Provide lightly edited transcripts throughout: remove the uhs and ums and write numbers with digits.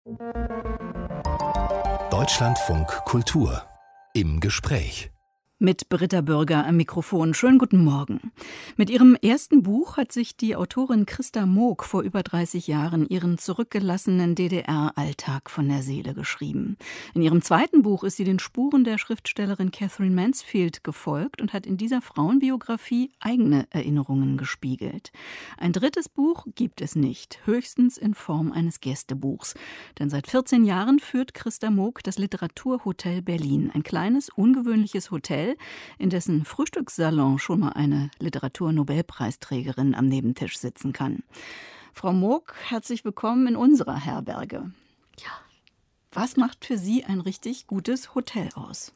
Deutschlandfunk Kultur im Gespräch. Mit Britta Bürger am Mikrofon. Schönen guten Morgen. Mit ihrem ersten Buch hat sich die Autorin Christa Moog vor über 30 Jahren ihren zurückgelassenen DDR-Alltag von der Seele geschrieben. In ihrem zweiten Buch ist sie den Spuren der Schriftstellerin Katherine Mansfield gefolgt und hat in dieser Frauenbiografie eigene Erinnerungen gespiegelt. Ein drittes Buch gibt es nicht, höchstens in Form eines Gästebuchs. Denn seit 14 Jahren führt Christa Moog das Literaturhotel Berlin, ein kleines, ungewöhnliches Hotel, in dessen Frühstückssalon schon mal eine Literaturnobelpreisträgerin am Nebentisch sitzen kann. Frau Moog, herzlich willkommen in unserer Herberge. Ja. Was macht für Sie ein richtig gutes Hotel aus?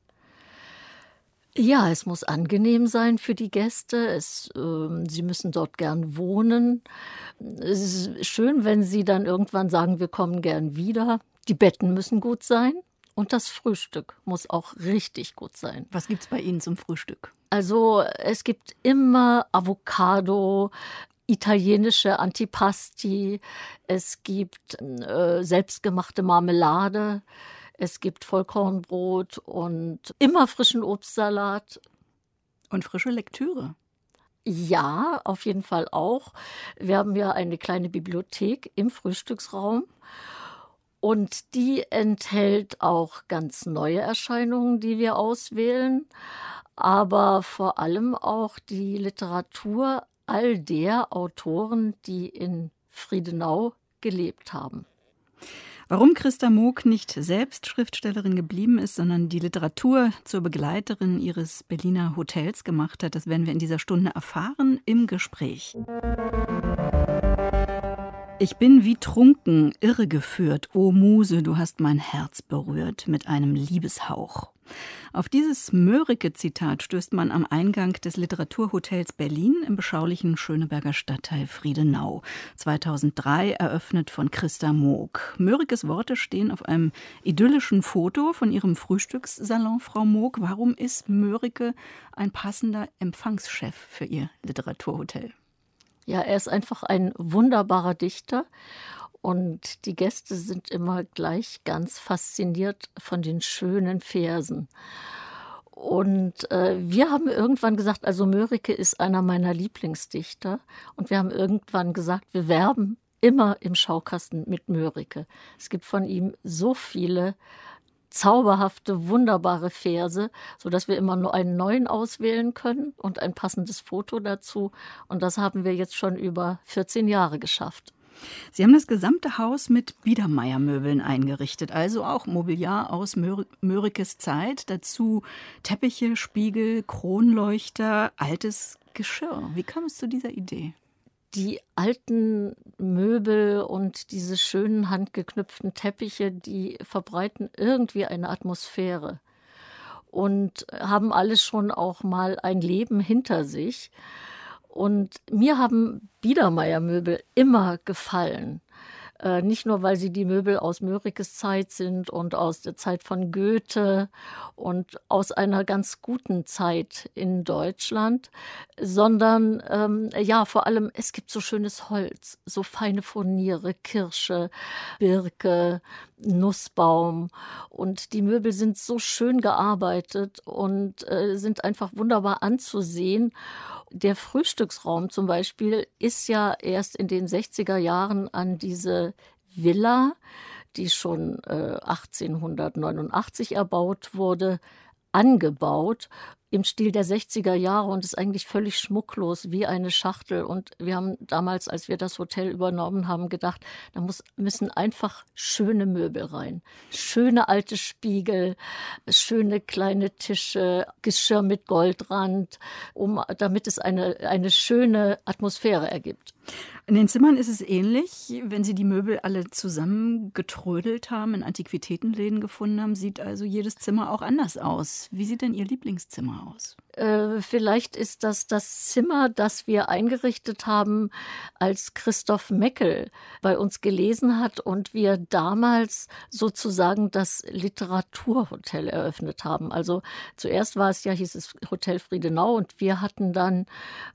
Ja, es muss angenehm sein für die Gäste. Sie müssen dort gern wohnen. Es ist schön, wenn Sie dann irgendwann sagen, wir kommen gern wieder. Die Betten müssen gut sein. Und das Frühstück muss auch richtig gut sein. Was gibt's bei Ihnen zum Frühstück? Also es gibt immer Avocado, italienische Antipasti, es gibt selbstgemachte Marmelade, es gibt Vollkornbrot und immer frischen Obstsalat. Und frische Lektüre? Ja, auf jeden Fall auch. Wir haben ja eine kleine Bibliothek im Frühstücksraum. Und die enthält auch ganz neue Erscheinungen, die wir auswählen, aber vor allem auch die Literatur all der Autoren, die in Friedenau gelebt haben. Warum Christa Moog nicht selbst Schriftstellerin geblieben ist, sondern die Literatur zur Begleiterin ihres Berliner Hotels gemacht hat, das werden wir in dieser Stunde erfahren im Gespräch. Ich bin wie trunken, irregeführt, o Muse, du hast mein Herz berührt mit einem Liebeshauch. Auf dieses Mörike-Zitat stößt man am Eingang des Literaturhotels Berlin im beschaulichen Schöneberger Stadtteil Friedenau. 2003 eröffnet von Christa Moog. Mörikes Worte stehen auf einem idyllischen Foto von ihrem Frühstückssalon, Frau Moog. Warum ist Mörike ein passender Empfangschef für ihr Literaturhotel? Ja, er ist einfach ein wunderbarer Dichter und die Gäste sind immer gleich ganz fasziniert von den schönen Versen. Und wir haben irgendwann gesagt, also Mörike ist einer meiner Lieblingsdichter und wir haben irgendwann gesagt, wir werben immer im Schaukasten mit Mörike. Es gibt von ihm so viele zauberhafte, wunderbare Verse, sodass wir immer nur einen neuen auswählen können und ein passendes Foto dazu. Und das haben wir jetzt schon über 14 Jahre geschafft. Sie haben das gesamte Haus mit Biedermeier-Möbeln eingerichtet, also auch Mobiliar aus Mörikes Zeit, dazu Teppiche, Spiegel, Kronleuchter, altes Geschirr. Wie kam es zu dieser Idee? Die alten Möbel und diese schönen handgeknüpften Teppiche, die verbreiten irgendwie eine Atmosphäre und haben alles schon auch mal ein Leben hinter sich. Und mir haben Biedermeier-Möbel immer gefallen. Nicht nur, weil sie die Möbel aus Mörikes Zeit sind und aus der Zeit von Goethe und aus einer ganz guten Zeit in Deutschland, sondern ja, vor allem, es gibt so schönes Holz, so feine Furniere, Kirsche, Birke, Nussbaum. Und die Möbel sind so schön gearbeitet und sind einfach wunderbar anzusehen. Der Frühstücksraum zum Beispiel ist ja erst in den 60er Jahren an diese Villa, die schon 1889 erbaut wurde, angebaut im Stil der 60er Jahre und ist eigentlich völlig schmucklos wie eine Schachtel. Und wir haben damals, als wir das Hotel übernommen haben, gedacht, da müssen einfach schöne Möbel rein. Schöne alte Spiegel, schöne kleine Tische, Geschirr mit Goldrand, damit es eine schöne Atmosphäre ergibt. In den Zimmern ist es ähnlich. Wenn Sie die Möbel alle zusammengetrödelt haben, in Antiquitätenläden gefunden haben, sieht also jedes Zimmer auch anders aus. Wie sieht denn Ihr Lieblingszimmer aus? Vielleicht ist das Zimmer, das wir eingerichtet haben, als Christoph Meckel bei uns gelesen hat und wir damals sozusagen das Literaturhotel eröffnet haben. Also zuerst hieß es Hotel Friedenau und wir hatten dann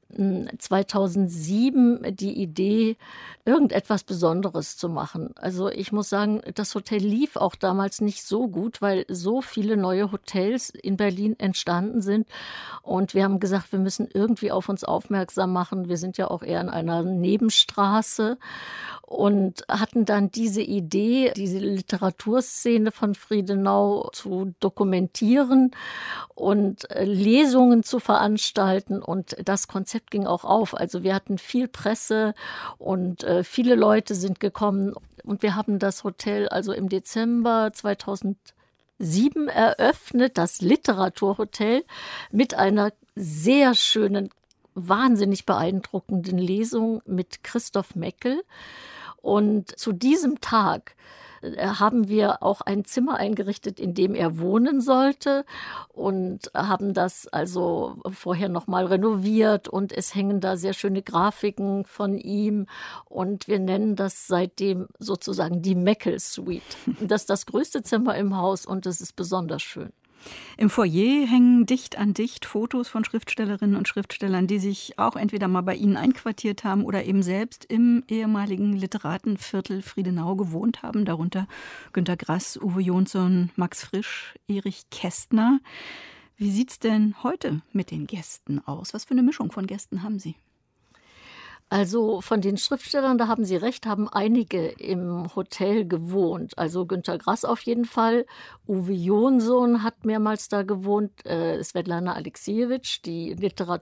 2007 die Idee, irgendetwas Besonderes zu machen. Also ich muss sagen, das Hotel lief auch damals nicht so gut, weil so viele neue Hotels in Berlin entstanden sind. Und wir haben gesagt, wir müssen irgendwie auf uns aufmerksam machen. Wir sind ja auch eher in einer Nebenstraße und hatten dann diese Idee, diese Literaturszene von Friedenau zu dokumentieren und Lesungen zu veranstalten. Und das Konzept ging auch auf. Also wir hatten viel Presse und viele Leute sind gekommen. Und wir haben das Hotel also im Dezember 2007 eröffnet, das Literaturhotel, mit einer sehr schönen, wahnsinnig beeindruckenden Lesung mit Christoph Meckel. Und zu diesem Tag haben wir auch ein Zimmer eingerichtet, in dem er wohnen sollte und haben das also vorher nochmal renoviert und es hängen da sehr schöne Grafiken von ihm und wir nennen das seitdem sozusagen die Meckel Suite. Das ist das größte Zimmer im Haus und es ist besonders schön. Im Foyer hängen dicht an dicht Fotos von Schriftstellerinnen und Schriftstellern, die sich auch entweder mal bei Ihnen einquartiert haben oder eben selbst im ehemaligen Literatenviertel Friedenau gewohnt haben, darunter Günter Grass, Uwe Jonsson, Max Frisch, Erich Kästner. Wie sieht's denn heute mit den Gästen aus? Was für eine Mischung von Gästen haben Sie? Also von den Schriftstellern, da haben Sie recht, haben einige im Hotel gewohnt. Also Günter Grass auf jeden Fall. Uwe Jonsson hat mehrmals da gewohnt. Svetlana Alexiejewitsch, die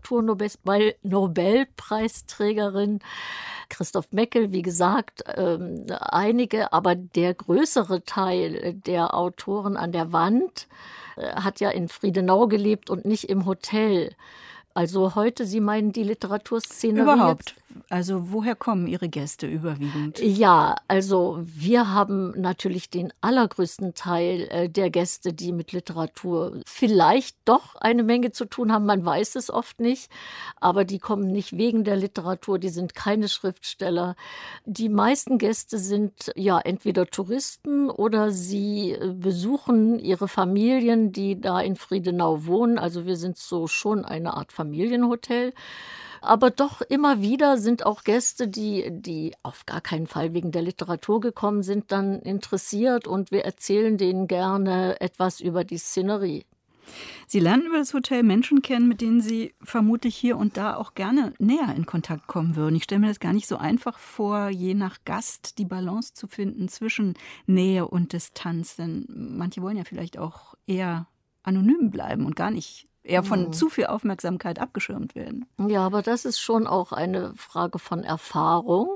Literaturnobelpreisträgerin. Christoph Meckel, wie gesagt, einige. Aber der größere Teil der Autoren an der Wand hat ja in Friedenau gelebt und nicht im Hotel. Also heute, Sie meinen die Literaturszene? Überhaupt. Also woher kommen Ihre Gäste überwiegend? Ja, also wir haben natürlich den allergrößten Teil der Gäste, die mit Literatur vielleicht doch eine Menge zu tun haben. Man weiß es oft nicht, aber die kommen nicht wegen der Literatur, die sind keine Schriftsteller. Die meisten Gäste sind ja entweder Touristen oder sie besuchen ihre Familien, die da in Friedenau wohnen. Also wir sind so schon eine Art Familienhotel. Aber doch immer wieder sind auch Gäste, die auf gar keinen Fall wegen der Literatur gekommen sind, dann interessiert und wir erzählen denen gerne etwas über die Szenerie. Sie lernen über das Hotel Menschen kennen, mit denen Sie vermutlich hier und da auch gerne näher in Kontakt kommen würden. Ich stelle mir das gar nicht so einfach vor, je nach Gast die Balance zu finden zwischen Nähe und Distanz. Denn manche wollen ja vielleicht auch eher anonym bleiben und gar nicht eher von zu viel Aufmerksamkeit abgeschirmt werden. Ja, aber das ist schon auch eine Frage von Erfahrung.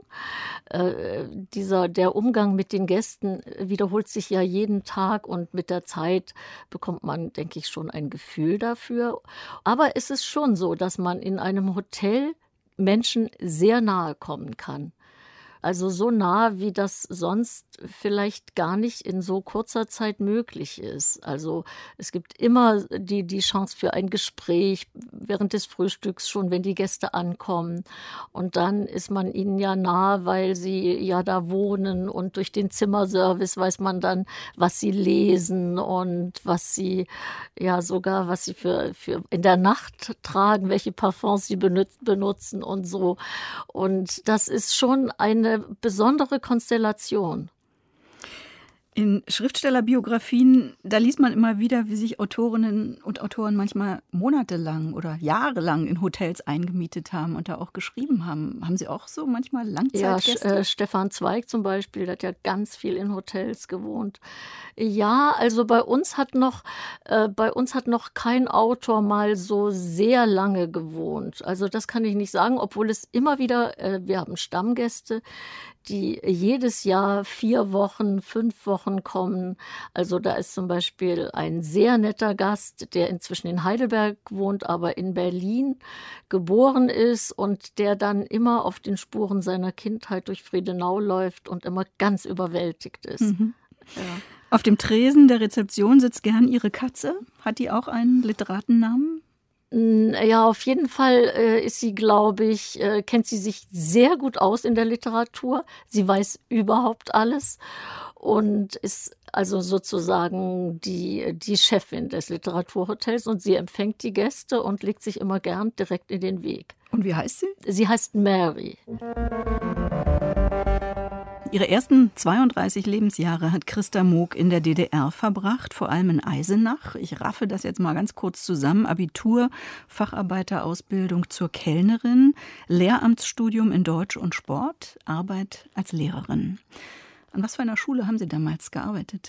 Der Umgang mit den Gästen wiederholt sich ja jeden Tag und mit der Zeit bekommt man, denke ich, schon ein Gefühl dafür. Aber es ist schon so, dass man in einem Hotel Menschen sehr nahe kommen kann. Also so nah, wie das sonst vielleicht gar nicht in so kurzer Zeit möglich ist. Also es gibt immer die Chance für ein Gespräch während des Frühstücks schon, wenn die Gäste ankommen. Und dann ist man ihnen ja nahe, weil sie ja da wohnen. Und durch den Zimmerservice weiß man dann, was sie lesen und was sie für in der Nacht tragen, welche Parfums sie benutzen und so. Und das ist schon eine besondere Konstellation. In Schriftstellerbiografien, da liest man immer wieder, wie sich Autorinnen und Autoren manchmal monatelang oder jahrelang in Hotels eingemietet haben und da auch geschrieben haben. Haben Sie auch so manchmal Langzeitgäste? Ja, Stefan Zweig zum Beispiel, der hat ja ganz viel in Hotels gewohnt. Ja, also bei uns hat noch kein Autor mal so sehr lange gewohnt. Also das kann ich nicht sagen, obwohl es immer wieder, wir haben Stammgäste, die jedes Jahr 4 Wochen, 5 Wochen kommen. Also da ist zum Beispiel ein sehr netter Gast, der inzwischen in Heidelberg wohnt, aber in Berlin geboren ist und der dann immer auf den Spuren seiner Kindheit durch Friedenau läuft und immer ganz überwältigt ist. Mhm. Ja. Auf dem Tresen der Rezeption sitzt gern Ihre Katze. Hat die auch einen Literatennamen? Ja, auf jeden Fall ist sie, glaube ich, kennt sie sich sehr gut aus in der Literatur. Sie weiß überhaupt alles und ist also sozusagen die Chefin des Literaturhotels, und sie empfängt die Gäste und legt sich immer gern direkt in den Weg. Und wie heißt sie? Sie heißt Mary. Ihre ersten 32 Lebensjahre hat Christa Mook in der DDR verbracht, vor allem in Eisenach. Ich raffe das jetzt mal ganz kurz zusammen. Abitur, Facharbeiterausbildung zur Kellnerin, Lehramtsstudium in Deutsch und Sport, Arbeit als Lehrerin. An was für einer Schule haben Sie damals gearbeitet?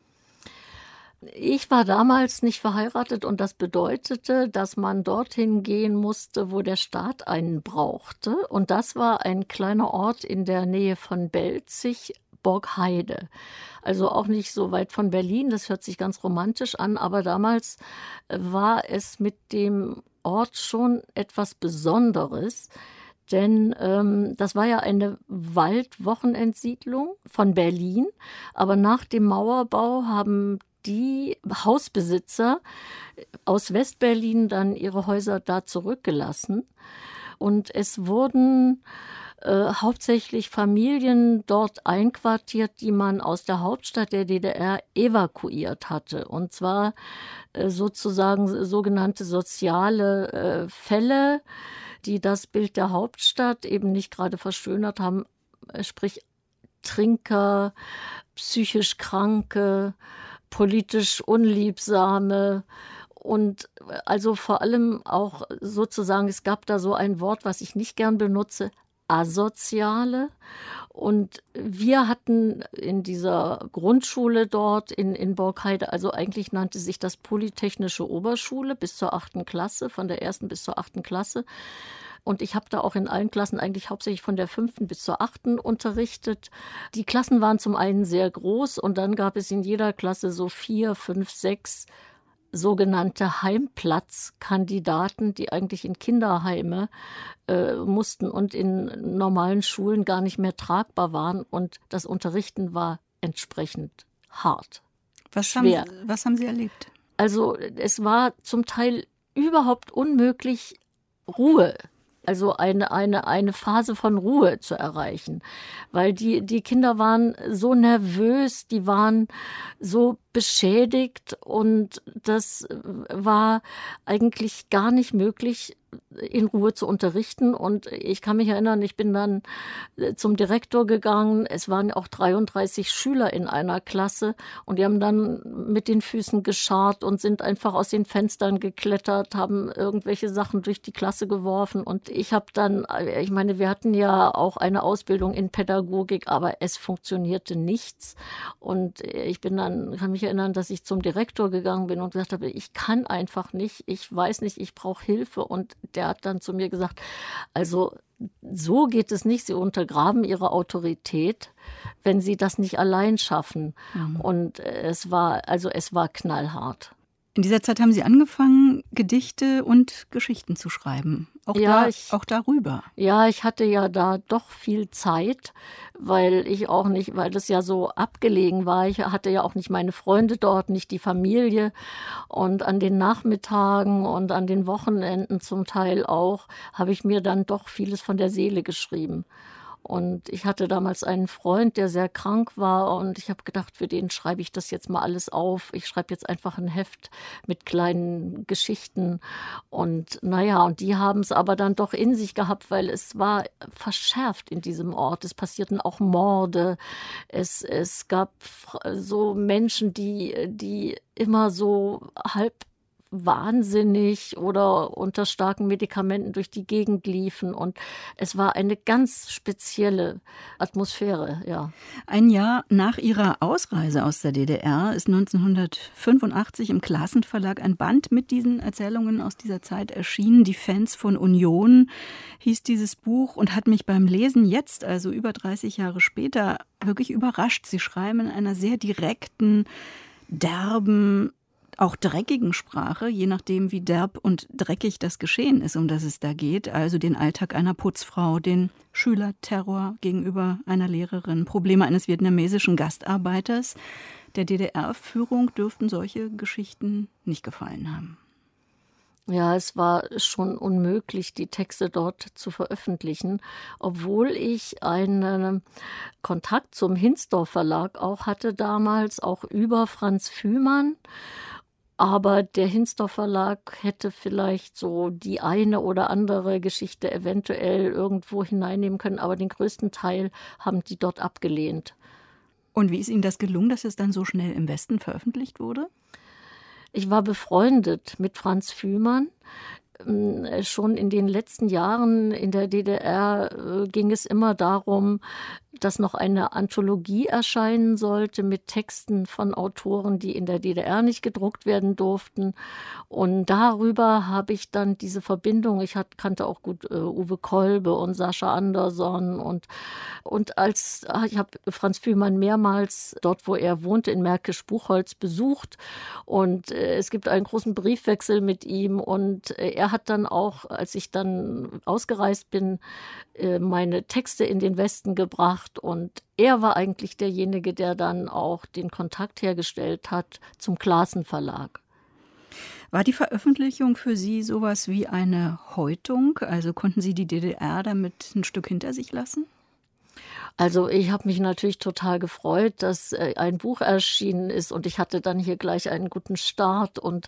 Ich war damals nicht verheiratet und das bedeutete, dass man dorthin gehen musste, wo der Staat einen brauchte. Und das war ein kleiner Ort in der Nähe von Belzig, Borgheide. Also auch nicht so weit von Berlin, das hört sich ganz romantisch an, aber damals war es mit dem Ort schon etwas Besonderes. Denn das war ja eine Waldwochenendsiedlung von Berlin. Aber nach dem Mauerbau haben die Hausbesitzer aus Westberlin dann ihre Häuser da zurückgelassen. Und es wurden hauptsächlich Familien dort einquartiert, die man aus der Hauptstadt der DDR evakuiert hatte. Und zwar sozusagen sogenannte soziale Fälle, die das Bild der Hauptstadt eben nicht gerade verschönert haben, sprich Trinker, psychisch Kranke, politisch Unliebsame und also vor allem auch sozusagen, es gab da so ein Wort, was ich nicht gern benutze, Asoziale. Und wir hatten in dieser Grundschule dort in Borgheide, also eigentlich nannte sich das Polytechnische Oberschule bis zur 8. Klasse, von der 1. bis zur 8. Klasse. Und ich habe da auch in allen Klassen eigentlich hauptsächlich von der 5. bis zur 8. unterrichtet. Die Klassen waren zum einen sehr groß und dann gab es in jeder Klasse so 4, 5, 6 sogenannte Heimplatzkandidaten, die eigentlich in Kinderheime mussten und in normalen Schulen gar nicht mehr tragbar waren. Und das Unterrichten war entsprechend hart. Schwer. Was haben Sie erlebt? Also es war zum Teil überhaupt unmöglich, Ruhe, also eine Phase von Ruhe zu erreichen. Weil die Kinder waren so nervös, die waren so beschädigt und das war eigentlich gar nicht möglich, in Ruhe zu unterrichten. Und ich kann mich erinnern, ich bin dann zum Direktor gegangen. Es waren auch 33 Schüler in einer Klasse und die haben dann mit den Füßen gescharrt und sind einfach aus den Fenstern geklettert, haben irgendwelche Sachen durch die Klasse geworfen. Und ich habe dann, ich meine, wir hatten ja auch eine Ausbildung in Pädagogik, aber es funktionierte nichts. Und ich bin dann, kann mich erinnern, dass ich zum Direktor gegangen bin und gesagt habe, ich kann einfach nicht, ich weiß nicht, ich brauche Hilfe. Und der hat dann zu mir gesagt, also so geht es nicht, Sie untergraben Ihre Autorität, wenn Sie das nicht allein schaffen. Mhm. Und es war knallhart. In dieser Zeit haben Sie angefangen, Gedichte und Geschichten zu schreiben. Auch darüber. Ja, ich hatte ja da doch viel Zeit, weil das ja so abgelegen war. Ich hatte ja auch nicht meine Freunde dort, nicht die Familie. Und an den Nachmittagen und an den Wochenenden zum Teil auch, habe ich mir dann doch vieles von der Seele geschrieben. Und ich hatte damals einen Freund, der sehr krank war und ich habe gedacht, für den schreibe ich das jetzt mal alles auf. Ich schreibe jetzt einfach ein Heft mit kleinen Geschichten und und die haben es aber dann doch in sich gehabt, weil es war verschärft in diesem Ort. Es passierten auch Morde. Es gab so Menschen, die immer so halb wahnsinnig oder unter starken Medikamenten durch die Gegend liefen. Und es war eine ganz spezielle Atmosphäre, ja. Ein Jahr nach ihrer Ausreise aus der DDR ist 1985 im Klassenverlag ein Band mit diesen Erzählungen aus dieser Zeit erschienen. Die Fans von Union hieß dieses Buch und hat mich beim Lesen jetzt, also über 30 Jahre später, wirklich überrascht. Sie schreiben in einer sehr direkten, derben, auch dreckigen Sprache, je nachdem, wie derb und dreckig das Geschehen ist, um das es da geht. Also den Alltag einer Putzfrau, den Schülerterror gegenüber einer Lehrerin, Probleme eines vietnamesischen Gastarbeiters. Der DDR-Führung dürften solche Geschichten nicht gefallen haben. Ja, es war schon unmöglich, die Texte dort zu veröffentlichen, obwohl ich einen Kontakt zum Hinsdorf Verlag auch hatte damals, auch über Franz Fühmann. Aber der Hinsdorf Verlag hätte vielleicht so die eine oder andere Geschichte eventuell irgendwo hineinnehmen können, aber den größten Teil haben die dort abgelehnt. Und wie ist Ihnen das gelungen, dass es dann so schnell im Westen veröffentlicht wurde? Ich war befreundet mit Franz Fühmann. Schon in den letzten Jahren in der DDR ging es immer darum, dass noch eine Anthologie erscheinen sollte mit Texten von Autoren, die in der DDR nicht gedruckt werden durften. Und darüber habe ich dann diese Verbindung, kannte auch gut Uwe Kolbe und Sascha Andersson und ich habe Franz Fühmann mehrmals dort, wo er wohnte, in Märkisch-Buchholz besucht und es gibt einen großen Briefwechsel mit ihm und er hat dann auch, als ich dann ausgereist bin, meine Texte in den Westen gebracht und er war eigentlich derjenige, der dann auch den Kontakt hergestellt hat zum Classen Verlag. War die Veröffentlichung für Sie sowas wie eine Häutung? Also konnten Sie die DDR damit ein Stück hinter sich lassen? Also ich habe mich natürlich total gefreut, dass ein Buch erschienen ist und ich hatte dann hier gleich einen guten Start und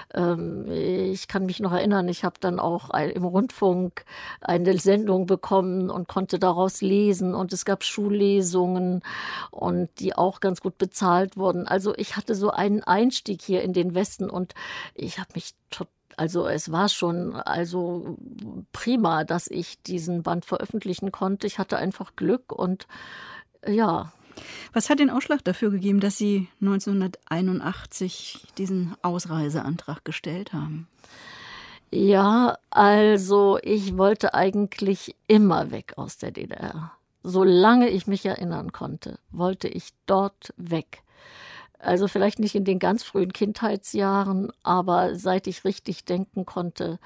ich kann mich noch erinnern, ich habe dann auch im Rundfunk eine Sendung bekommen und konnte daraus lesen und es gab Schullesungen und die auch ganz gut bezahlt wurden. Also ich hatte so einen Einstieg hier in den Westen und ich habe mich Also es war schon prima, dass ich diesen Band veröffentlichen konnte. Ich hatte einfach Glück und ja. Was hat den Ausschlag dafür gegeben, dass Sie 1981 diesen Ausreiseantrag gestellt haben? Ja, also ich wollte eigentlich immer weg aus der DDR. Solange ich mich erinnern konnte, wollte ich dort weg. Also vielleicht nicht in den ganz frühen Kindheitsjahren, aber seit ich richtig denken konnte,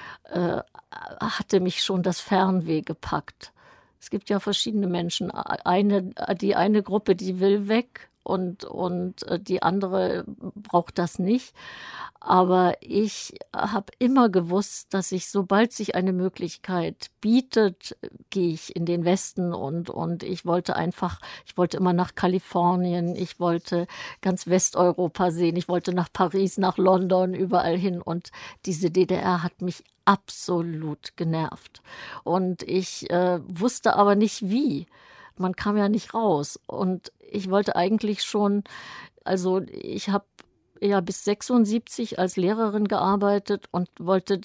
hatte mich schon das Fernweh gepackt. Es gibt ja verschiedene Menschen. Die eine Gruppe, die will weg und die andere braucht das nicht. Aber ich habe immer gewusst, dass sobald sich eine Möglichkeit bietet, gehe ich in den Westen und ich wollte immer nach Kalifornien, ich wollte ganz Westeuropa sehen, ich wollte nach Paris, nach London, überall hin und diese DDR hat mich absolut genervt. Und ich wusste aber nicht wie. Man kam ja nicht raus und ich wollte eigentlich schon, also ich habe ja bis 76 als Lehrerin gearbeitet und habe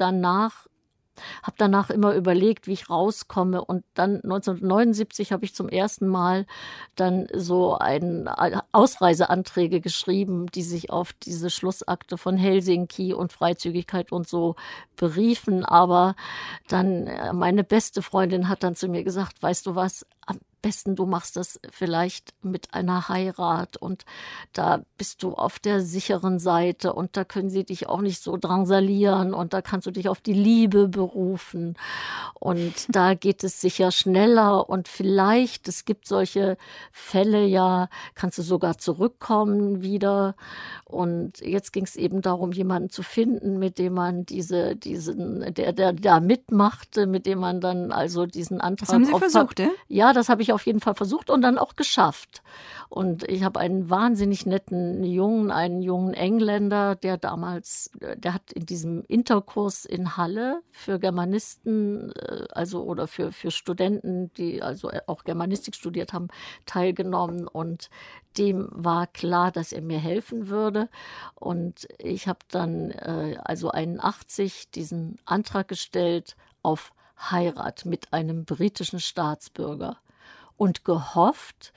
danach immer überlegt, wie ich rauskomme. Und dann 1979 habe ich zum ersten Mal dann so Ausreiseanträge geschrieben, die sich auf diese Schlussakte von Helsinki und Freizügigkeit und so beriefen. Aber dann meine beste Freundin hat dann zu mir gesagt, weißt du was, am besten du machst das vielleicht mit einer Heirat und da bist du auf der sicheren Seite und da können sie dich auch nicht so drangsalieren und da kannst du dich auf die Liebe berufen und da geht es sicher schneller und vielleicht, es gibt solche Fälle ja, kannst du sogar zurückkommen wieder und jetzt ging es eben darum, jemanden zu finden, mit dem man der da mitmachte, mit dem man dann also diesen Antrag... Das haben Sie versucht, ja? Ja, das habe ich auf jeden Fall versucht und dann auch geschafft. Und ich habe einen wahnsinnig netten einen jungen Engländer, der hat in diesem Interkurs in Halle für Germanisten, oder für Studenten, die also auch Germanistik studiert haben, teilgenommen und dem war klar, dass er mir helfen würde. Und ich habe dann 81 diesen Antrag gestellt auf Heirat mit einem britischen Staatsbürger und gehofft,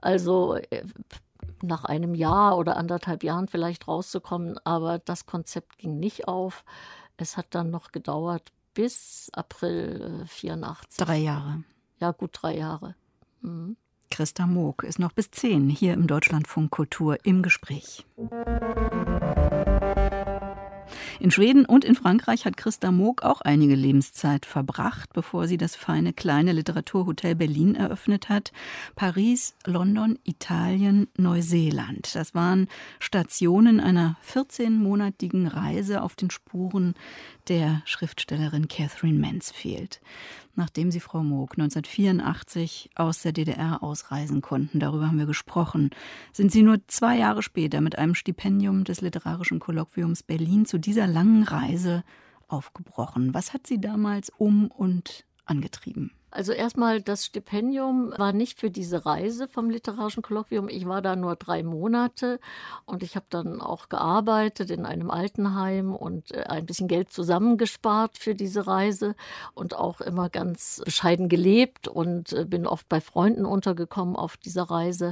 nach einem Jahr oder 1,5 Jahren vielleicht rauszukommen, aber das Konzept ging nicht auf. Es hat dann noch gedauert bis April 84. 3 Jahre. Ja, gut 3 Jahre. Mhm. Christa Mook ist noch bis 10 hier im Deutschlandfunk Kultur im Gespräch. In Schweden und in Frankreich hat Christa Mook auch einige Lebenszeit verbracht, bevor sie das feine kleine Literaturhotel Berlin eröffnet hat. Paris, London, Italien, Neuseeland. Das waren Stationen einer 14-monatigen Reise auf den Spuren der Schriftstellerin Katherine Mansfield. Nachdem sie, Frau Mook, 1984 aus der DDR ausreisen konnten, darüber haben wir gesprochen, sind Sie nur 2 Jahre später mit einem Stipendium des Literarischen Kolloquiums Berlin zu dieser langen Reise aufgebrochen. Was hat Sie damals und angetrieben? Also erstmal, das Stipendium war nicht für diese Reise vom Literarischen Kolloquium. Ich war da nur 3 Monate und ich habe dann auch gearbeitet in einem Altenheim und ein bisschen Geld zusammengespart für diese Reise und auch immer ganz bescheiden gelebt und bin oft bei Freunden untergekommen auf dieser Reise.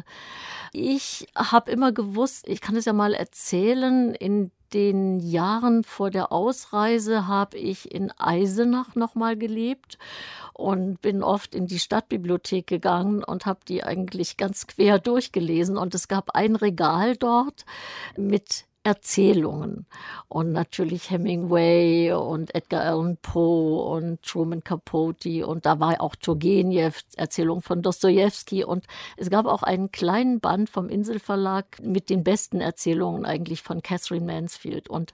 Ich habe immer gewusst, ich kann es ja mal erzählen, in den Jahren vor der Ausreise habe ich in Eisenach noch mal gelebt und bin oft in die Stadtbibliothek gegangen und habe die eigentlich ganz quer durchgelesen. Und es gab ein Regal dort mit Erzählungen und natürlich Hemingway und Edgar Allan Poe und Truman Capote und da war auch Turgenew, Erzählung von Dostojewski und es gab auch einen kleinen Band vom Inselverlag mit den besten Erzählungen eigentlich von Katherine Mansfield und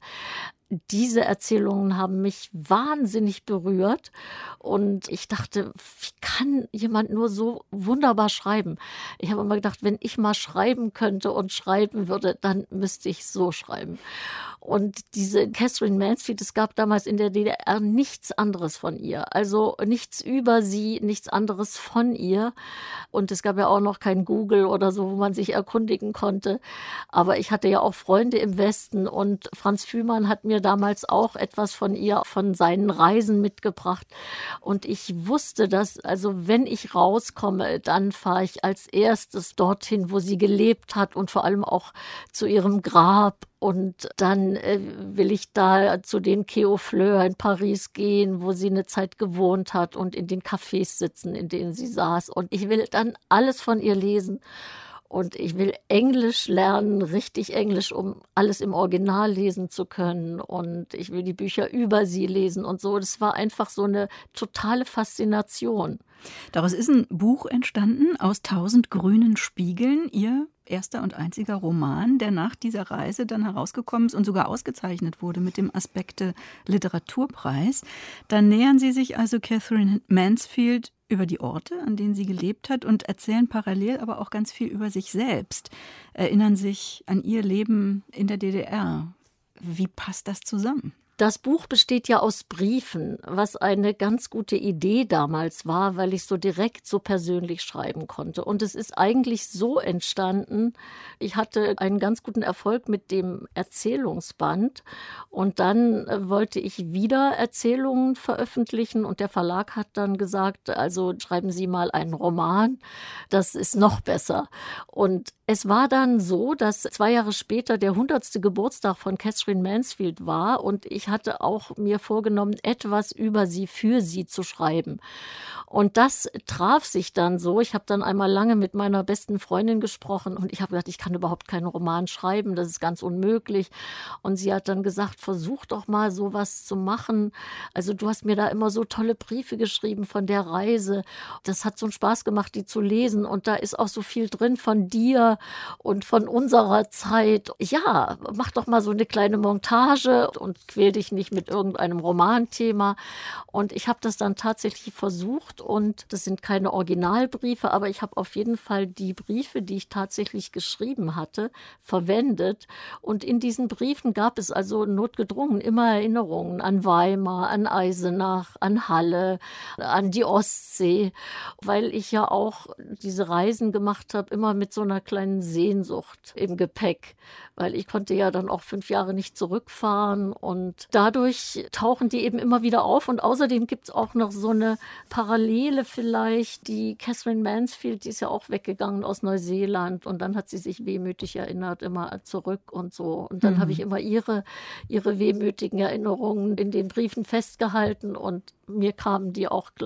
diese Erzählungen haben mich wahnsinnig berührt und ich dachte, wie kann jemand nur so wunderbar schreiben? Ich habe immer gedacht, wenn ich mal schreiben könnte und schreiben würde, dann müsste ich so schreiben. Und diese Katherine Mansfield, es gab damals in der DDR nichts anderes von ihr. Also nichts über sie, nichts anderes von ihr. Und es gab ja auch noch kein Google oder so, wo man sich erkundigen konnte. Aber ich hatte ja auch Freunde im Westen und Franz Fühmann hat mir damals auch etwas von ihr, von seinen Reisen mitgebracht. Und ich wusste, dass, also wenn ich rauskomme, dann fahre ich als erstes dorthin, wo sie gelebt hat und vor allem auch zu ihrem Grab. Und dann will ich da zu den Quai aux Fleurs in Paris gehen, wo sie eine Zeit gewohnt hat und in den Cafés sitzen, in denen sie saß. Und ich will dann alles von ihr lesen. Und ich will Englisch lernen, richtig Englisch, um alles im Original lesen zu können. Und ich will die Bücher über sie lesen und so. Das war einfach so eine totale Faszination. Daraus ist ein Buch entstanden, aus 1000 grünen Spiegeln, Ihr erster und einziger Roman, der nach dieser Reise dann herausgekommen ist und sogar ausgezeichnet wurde mit dem Aspekte Literaturpreis. Da nähern Sie sich also Katherine Mansfield über die Orte, an denen sie gelebt hat und erzählen parallel aber auch ganz viel über sich selbst, erinnern sich an ihr Leben in der DDR. Wie passt das zusammen? Das Buch besteht ja aus Briefen, was eine ganz gute Idee damals war, weil ich so direkt, so persönlich schreiben konnte. Und es ist eigentlich so entstanden, ich hatte einen ganz guten Erfolg mit dem Erzählungsband und dann wollte ich wieder Erzählungen veröffentlichen und der Verlag hat dann gesagt, also schreiben Sie mal einen Roman, das ist noch besser. Und es war dann so, dass 2 Jahre später der 100. Geburtstag von Katherine Mansfield war und ich hatte auch mir vorgenommen, etwas über sie, für sie zu schreiben. Und das traf sich dann so. Ich habe dann einmal lange mit meiner besten Freundin gesprochen und ich habe gesagt, ich kann überhaupt keinen Roman schreiben, das ist ganz unmöglich. Und sie hat dann gesagt, versuch doch mal sowas zu machen. Also du hast mir da immer so tolle Briefe geschrieben von der Reise. Das hat so einen Spaß gemacht, die zu lesen und da ist auch so viel drin von dir und von unserer Zeit. Ja, mach doch mal so eine kleine Montage und quäl dich nicht mit irgendeinem Romanthema. Und ich habe das dann tatsächlich versucht und das sind keine Originalbriefe, aber ich habe auf jeden Fall die Briefe, die ich tatsächlich geschrieben hatte, verwendet. Und in diesen Briefen gab es also notgedrungen immer Erinnerungen an Weimar, an Eisenach, an Halle, an die Ostsee, weil ich ja auch diese Reisen gemacht habe, immer mit so einer kleinen Sehnsucht im Gepäck, weil ich konnte ja dann auch 5 Jahre nicht zurückfahren und dadurch tauchen die eben immer wieder auf und außerdem gibt es auch noch so eine Parallele vielleicht, die Katherine Mansfield, die ist ja auch weggegangen aus Neuseeland und dann hat sie sich wehmütig erinnert, immer zurück und so und dann habe ich immer ihre wehmütigen Erinnerungen in den Briefen festgehalten und mir kamen die auch gleich.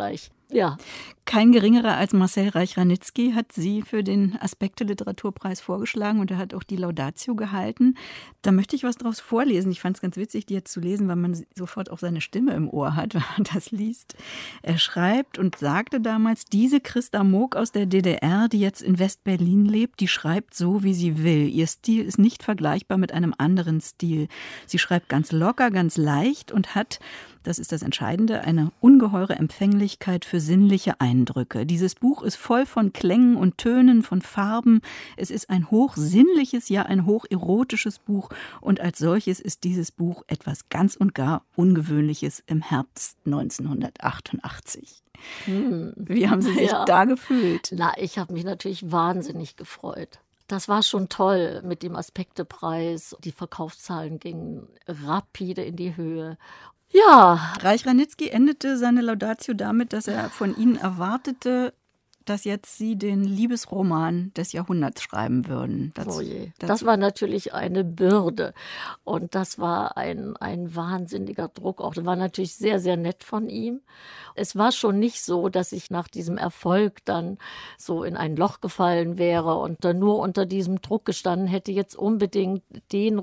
Ja. Kein geringerer als Marcel Reich-Ranitzky hat Sie für den Aspekte-Literaturpreis vorgeschlagen und er hat auch die Laudatio gehalten. Da möchte ich was draus vorlesen. Ich fand es ganz witzig, die jetzt zu lesen, weil man sofort auch seine Stimme im Ohr hat, wenn man das liest. Er schreibt und sagte damals, diese Christa Mook aus der DDR, die jetzt in West-Berlin lebt, die schreibt so, wie sie will. Ihr Stil ist nicht vergleichbar mit einem anderen Stil. Sie schreibt ganz locker, ganz leicht und hat, das ist das Entscheidende, eine ungeheure Empfänglichkeit für sinnliche Eindrücke. Dieses Buch ist voll von Klängen und Tönen, von Farben. Es ist ein hochsinnliches, ja ein hocherotisches Buch. Und als solches ist dieses Buch etwas ganz und gar Ungewöhnliches im Herbst 1988. Wie haben Sie sich da gefühlt? Na, ich habe mich natürlich wahnsinnig gefreut. Das war schon toll mit dem Aspekte-Preis. Die Verkaufszahlen gingen rapide in die Höhe. Ja. Reich-Ranitzky endete seine Laudatio damit, dass er von Ihnen erwartete, dass jetzt Sie den Liebesroman des Jahrhunderts schreiben würden. Oh je. Das war natürlich eine Bürde und das war ein wahnsinniger Druck auch. Das war natürlich sehr, sehr nett von ihm. Es war schon nicht so, dass ich nach diesem Erfolg dann so in ein Loch gefallen wäre und dann nur unter diesem Druck gestanden hätte, jetzt unbedingt den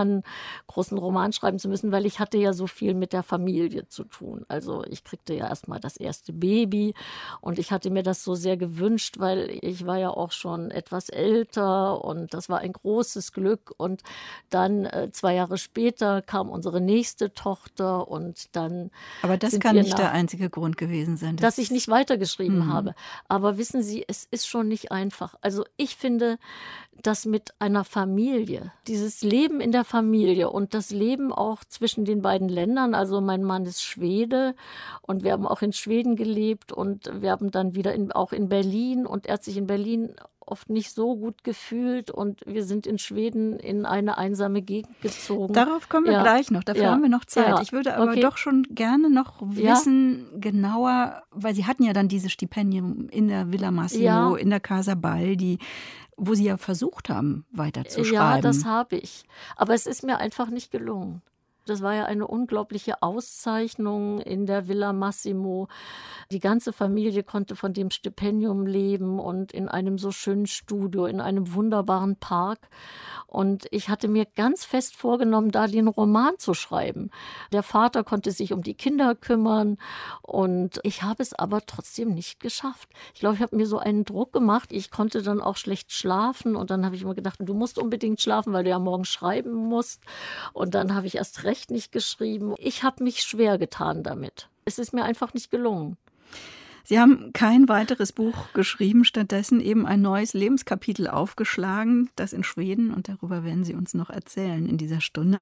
großen Roman schreiben zu müssen, weil ich hatte ja so viel mit der Familie zu tun. Also ich kriegte ja erst mal das erste Baby und ich hatte mir das so sehr gewünscht, weil ich war ja auch schon etwas älter und das war ein großes Glück. Und dann 2 Jahre später kam unsere nächste Tochter und dann. Aber das kann nicht der einzige Grund gewesen sein, dass ich nicht weitergeschrieben habe. Aber wissen Sie, es ist schon nicht einfach. Also ich finde, dass mit einer Familie, dieses Leben in der Familie und das Leben auch zwischen den beiden Ländern, also mein Mann ist Schwede und wir haben auch in Schweden gelebt und wir haben dann wieder auch in Berlin und er hat sich in Berlin oft nicht so gut gefühlt und wir sind in Schweden in eine einsame Gegend gezogen. Darauf kommen wir gleich noch, dafür haben wir noch Zeit. Ja. Ich würde aber doch schon gerne noch wissen, genauer, weil Sie hatten ja dann dieses Stipendium in der Villa Massimo, in der Casa Baldi, wo Sie ja versucht haben, weiterzuschreiben. Ja, das habe ich. Aber es ist mir einfach nicht gelungen. Das war ja eine unglaubliche Auszeichnung in der Villa Massimo. Die ganze Familie konnte von dem Stipendium leben und in einem so schönen Studio, in einem wunderbaren Park. Und ich hatte mir ganz fest vorgenommen, da den Roman zu schreiben. Der Vater konnte sich um die Kinder kümmern und ich habe es aber trotzdem nicht geschafft. Ich glaube, ich habe mir so einen Druck gemacht. Ich konnte dann auch schlecht schlafen und dann habe ich immer gedacht, du musst unbedingt schlafen, weil du ja morgen schreiben musst. Und dann habe ich erst recht nicht geschrieben. Ich habe mich schwer getan damit. Es ist mir einfach nicht gelungen. Sie haben kein weiteres Buch geschrieben, stattdessen eben ein neues Lebenskapitel aufgeschlagen, das in Schweden, und darüber werden Sie uns noch erzählen in dieser Stunde.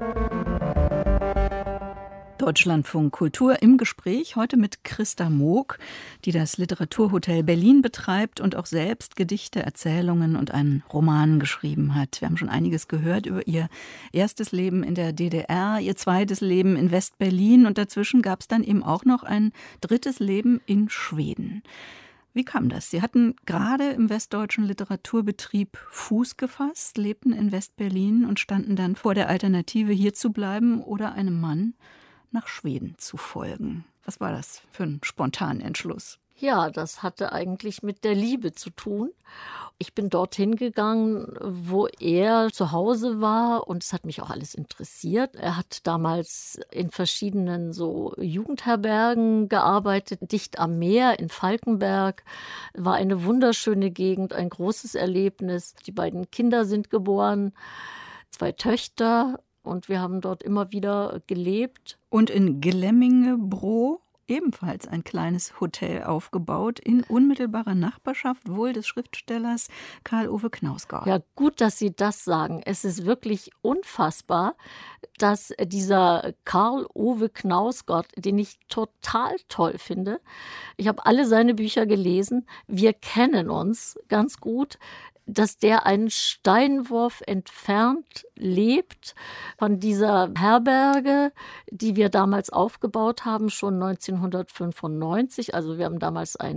Deutschlandfunk Kultur im Gespräch heute mit Christa Mook, die das Literaturhotel Berlin betreibt und auch selbst Gedichte, Erzählungen und einen Roman geschrieben hat. Wir haben schon einiges gehört über ihr erstes Leben in der DDR, ihr zweites Leben in West-Berlin und dazwischen gab es dann eben auch noch ein drittes Leben in Schweden. Wie kam das? Sie hatten gerade im westdeutschen Literaturbetrieb Fuß gefasst, lebten in West-Berlin und standen dann vor der Alternative, hier zu bleiben oder einem Mann nach Schweden zu folgen. Was war das für ein spontaner Entschluss? Ja, das hatte eigentlich mit der Liebe zu tun. Ich bin dorthin gegangen, wo er zu Hause war und es hat mich auch alles interessiert. Er hat damals in verschiedenen so Jugendherbergen gearbeitet, dicht am Meer in Falkenberg. War eine wunderschöne Gegend, ein großes Erlebnis. Die beiden Kinder sind geboren, 2 Töchter. Und wir haben dort immer wieder gelebt. Und in Glemmingebro ebenfalls ein kleines Hotel aufgebaut, in unmittelbarer Nachbarschaft wohl des Schriftstellers Karl-Ove Knausgård. Ja, gut, dass Sie das sagen. Es ist wirklich unfassbar, dass dieser Karl-Ove Knausgård, den ich total toll finde, ich habe alle seine Bücher gelesen, wir kennen uns ganz gut, dass der einen Steinwurf entfernt lebt von dieser Herberge, die wir damals aufgebaut haben, schon 1995. Also wir haben damals ein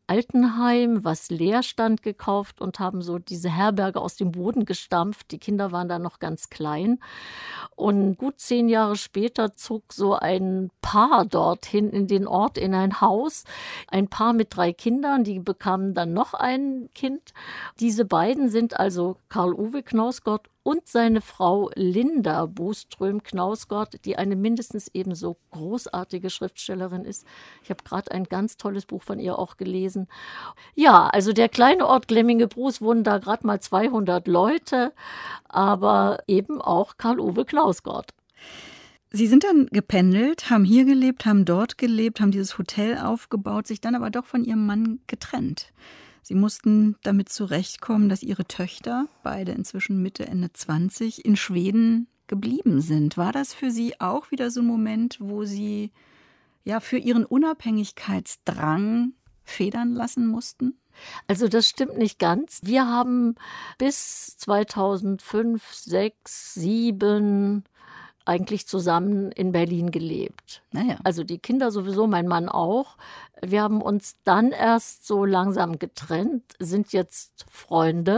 Altenheim, was leer stand, gekauft und haben so diese Herberge aus dem Boden gestampft. Die Kinder waren da noch ganz klein. Und gut 10 Jahre später zog so ein Paar dorthin in den Ort, in ein Haus. Ein Paar mit 3 Kindern, die bekamen dann noch ein Kind. Diese beiden sind also Karl-Uwe Knausgott und seine Frau Linda Boström-Knausgott, die eine mindestens ebenso großartige Schriftstellerin ist. Ich habe gerade ein ganz tolles Buch von ihr auch gelesen. Ja, also der kleine Ort Glemmingebruch wohnen da gerade mal 200 Leute, aber eben auch Karl-Uwe Knausgott. Sie sind dann gependelt, haben hier gelebt, haben dort gelebt, haben dieses Hotel aufgebaut, sich dann aber doch von ihrem Mann getrennt. Sie mussten damit zurechtkommen, dass ihre Töchter, beide inzwischen Mitte, Ende 20, in Schweden geblieben sind. War das für Sie auch wieder so ein Moment, wo Sie ja für Ihren Unabhängigkeitsdrang federn lassen mussten? Also das stimmt nicht ganz. Wir haben bis 2005, 2006, 2007 eigentlich zusammen in Berlin gelebt. Naja. Also die Kinder sowieso, mein Mann auch. Wir haben uns dann erst so langsam getrennt, sind jetzt Freunde.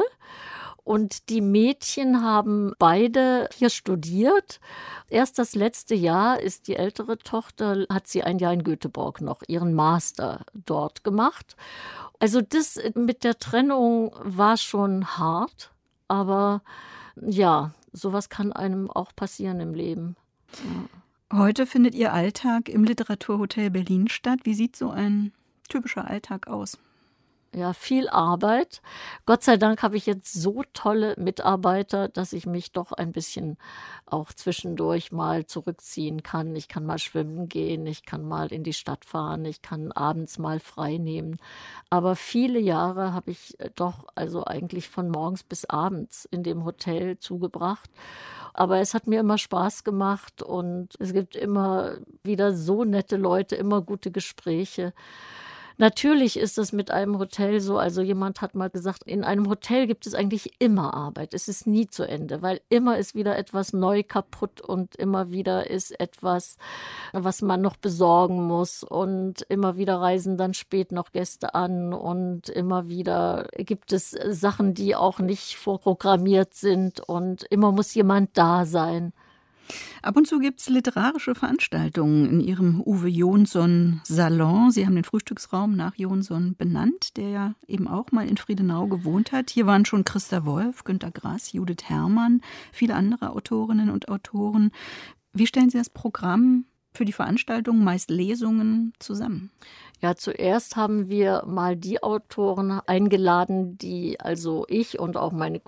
Und die Mädchen haben beide hier studiert. Erst das letzte Jahr ist die ältere Tochter, hat sie ein Jahr in Göteborg noch ihren Master dort gemacht. Also das mit der Trennung war schon hart, aber ja, sowas kann einem auch passieren im Leben. Ja. Heute findet Ihr Alltag im Literaturhotel Berlin statt. Wie sieht so ein typischer Alltag aus? Ja, viel Arbeit. Gott sei Dank habe ich jetzt so tolle Mitarbeiter, dass ich mich doch ein bisschen auch zwischendurch mal zurückziehen kann. Ich kann mal schwimmen gehen, ich kann mal in die Stadt fahren, ich kann abends mal frei nehmen. Aber viele Jahre habe ich doch also eigentlich von morgens bis abends in dem Hotel zugebracht. Aber es hat mir immer Spaß gemacht und es gibt immer wieder so nette Leute, immer gute Gespräche. Natürlich ist es mit einem Hotel so, also jemand hat mal gesagt, in einem Hotel gibt es eigentlich immer Arbeit. Es ist nie zu Ende, weil immer ist wieder etwas neu kaputt und immer wieder ist etwas, was man noch besorgen muss und immer wieder reisen dann spät noch Gäste an und immer wieder gibt es Sachen, die auch nicht vorprogrammiert sind und immer muss jemand da sein. Ab und zu gibt es literarische Veranstaltungen in Ihrem Uwe Jonsson-Salon. Sie haben den Frühstücksraum nach Jonsson benannt, der ja eben auch mal in Friedenau gewohnt hat. Hier waren schon Christa Wolf, Günter Grass, Judith Herrmann, viele andere Autorinnen und Autoren. Wie stellen Sie das Programm für die Veranstaltung, meist Lesungen, zusammen? Ja, zuerst haben wir mal die Autoren eingeladen, die also ich und auch meine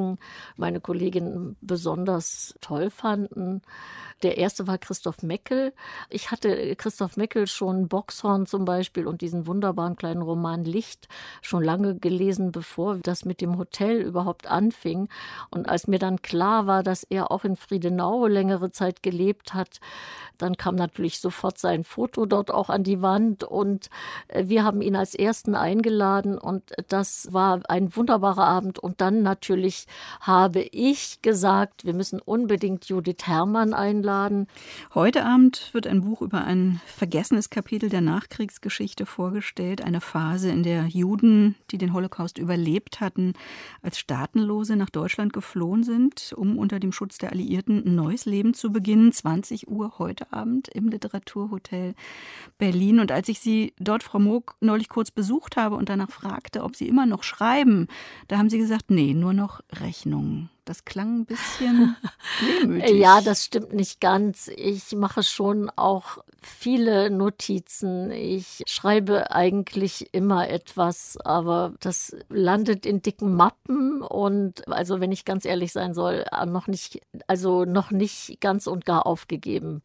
Kolleginnen besonders toll fanden. Der erste war Christoph Meckel. Ich hatte Christoph Meckel schon Boxhorn zum Beispiel und diesen wunderbaren kleinen Roman Licht schon lange gelesen, bevor das mit dem Hotel überhaupt anfing. Und als mir dann klar war, dass er auch in Friedenau längere Zeit gelebt hat, dann kam natürlich sofort sein Foto dort auch an die Wand und wir haben ihn als Ersten eingeladen und das war ein wunderbarer Abend. Und dann natürlich habe ich gesagt, wir müssen unbedingt Judith Herrmann einladen. Heute Abend wird ein Buch über ein vergessenes Kapitel der Nachkriegsgeschichte vorgestellt. Eine Phase, in der Juden, die den Holocaust überlebt hatten, als Staatenlose nach Deutschland geflohen sind, um unter dem Schutz der Alliierten ein neues Leben zu beginnen. 20 Uhr heute Abend im Literaturhotel Berlin. Und als ich Sie dort, Frau Moog, neulich kurz besucht habe und danach fragte, ob Sie immer noch schreiben, da haben Sie gesagt, nee, nur noch Rechnungen. Das klang ein bisschen wehmütig. Ja, das stimmt nicht ganz. Ich mache schon auch viele Notizen. Ich schreibe eigentlich immer etwas, aber das landet in dicken Mappen und also wenn ich ganz ehrlich sein soll, noch nicht ganz und gar aufgegeben.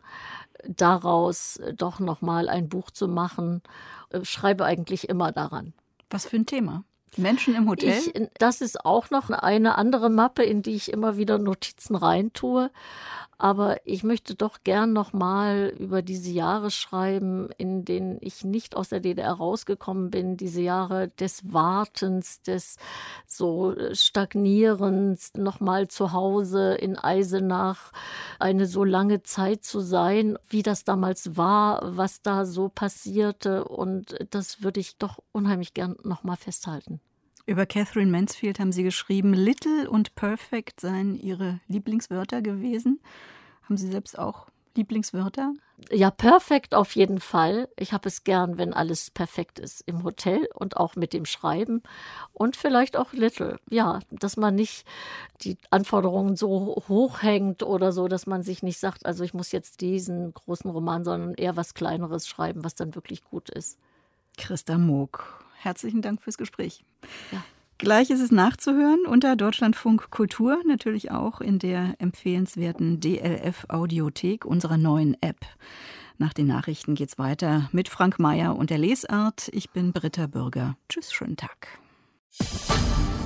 Daraus doch noch mal ein Buch zu machen, schreibe eigentlich immer daran. Was für ein Thema? Menschen im Hotel? Das ist auch noch eine andere Mappe, in die ich immer wieder Notizen reintue. Aber ich möchte doch gern noch mal über diese Jahre schreiben, in denen ich nicht aus der DDR rausgekommen bin. Diese Jahre des Wartens, des so Stagnierens, noch mal zu Hause in Eisenach eine so lange Zeit zu sein, wie das damals war, was da so passierte. Und das würde ich doch unheimlich gern noch mal festhalten. Über Katherine Mansfield haben Sie geschrieben, Little und Perfect seien Ihre Lieblingswörter gewesen. Haben Sie selbst auch Lieblingswörter? Ja, perfekt auf jeden Fall. Ich habe es gern, wenn alles perfekt ist im Hotel und auch mit dem Schreiben und vielleicht auch little. Ja, dass man nicht die Anforderungen so hoch hängt oder so, dass man sich nicht sagt, also ich muss jetzt diesen großen Roman, sondern eher was Kleineres schreiben, was dann wirklich gut ist. Christa Moog, herzlichen Dank fürs Gespräch. Ja. Gleich ist es nachzuhören unter Deutschlandfunk Kultur, natürlich auch in der empfehlenswerten DLF Audiothek, unserer neuen App. Nach den Nachrichten geht's weiter mit Frank Mayer und der Lesart. Ich bin Britta Bürger. Tschüss, schönen Tag.